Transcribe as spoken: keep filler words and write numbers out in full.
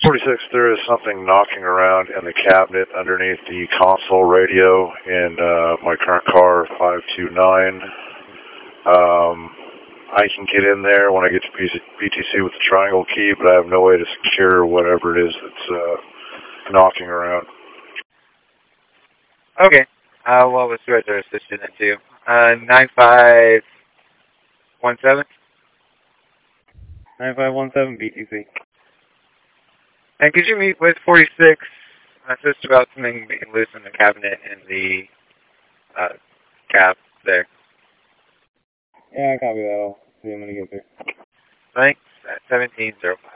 forty-six, there is something knocking around in the cabinet underneath the console radio in uh, my current car, five two nine. Um, I can get in there when I get to B T C with the triangle key, but I have no way to secure whatever it is that's uh, knocking around. Okay. Uh, what was the other assistant into? Uh, nine five one seven? nine five one seven B T C. And could you meet with forty-six, assist about something being loose in the cabinet in the uh, cab there? Yeah, I copy that. I'll see him when he gets here. Thanks. At seventeen oh five.